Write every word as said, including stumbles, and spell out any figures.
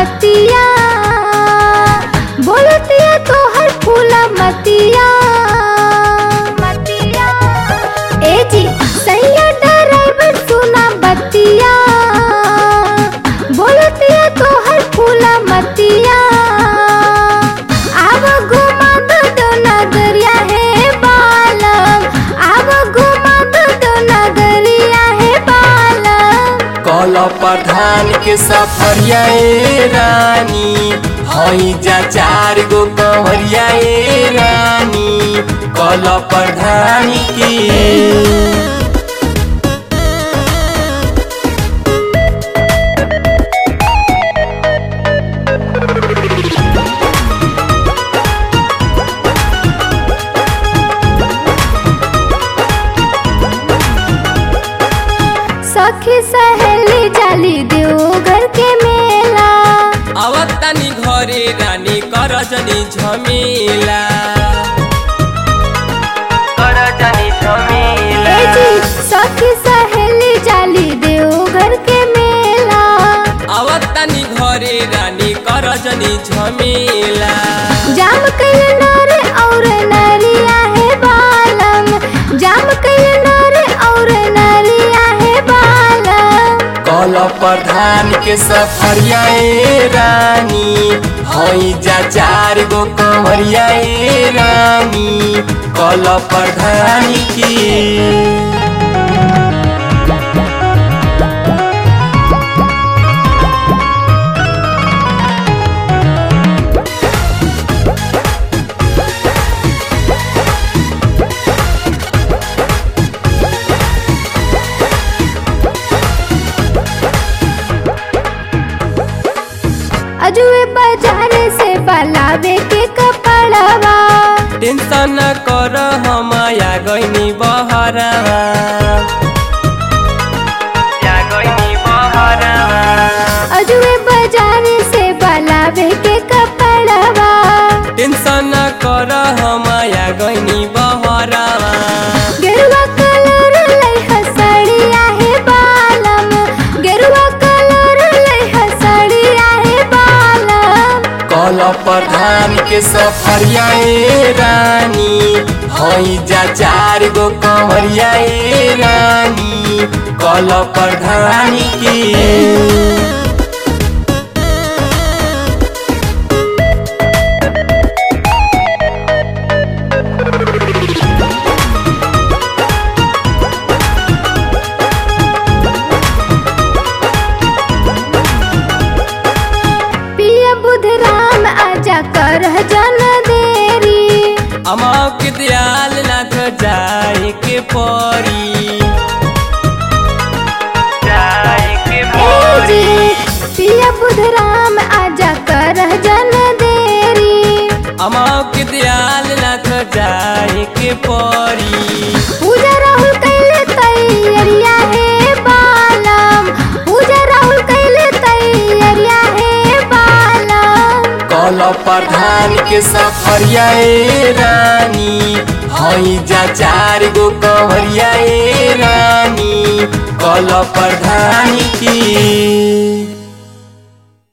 बतिया, बोलतिया तोहर फूला मतिया मतिया। ए जी सैया ड्राइवर सुना बतिया, बोलतिया तोहर फूला मतिया। आव घुमा दो तो नगरिया है बालम, आव घुमा दो तो नगरिया है बालम। कल प्रधान के सफरिया ए रानी, हई जा चार गो कंवरिया ए रानी, कल प्रधान की। सखी सहेली जाली देवघर के मेला, आवतानी घरे रानी कर जनी झमेला, कर जनी झमेला। ए जी सखी सहेली जाली देवघर के मेला, आवतानी घरे रानी कर जनी झमेला। जाम कइल नर और नरिया है बालम, जाम कइल नर और नरिया है बालम। कल प्रधान के सफरिया ए रानी, हई जा चार गो कंवरिया ए रानी, कल प्रधान की। अजुए बाजार से बलावे के कपड़वा, टेंशन न कर हम या गईनी बहरवा, या गईनी बहरवा। अजुए बाजार से बलावे के कपड़वा, टेंशन न कर हम या गईनी बहरवा। गेरुआ कलर लई हसड़िया है बालम, गेरुआ कलर लई हसड़िया है बालम। कल प्रधान के सफरिया ए रानी, हई जा चार गो कंवरिया ए रानी, कल प्रधान की। बुधराम आजा कर जन देरी, अमाओ के दयाल नाथ जाए के परी, जाए के परी। पिया बुधराम आजा कर जन देरी, अमाओ के दयाल नाथ जाए के परी। पूजा राहुल कैले तैयारिया है बालम, पूजा राहुल कैले तैयारिया है बालम। कल प्रधान के सफरिया ए रानी, हई जा चार गो कंवरिया ए रानी, कल प्रधान की।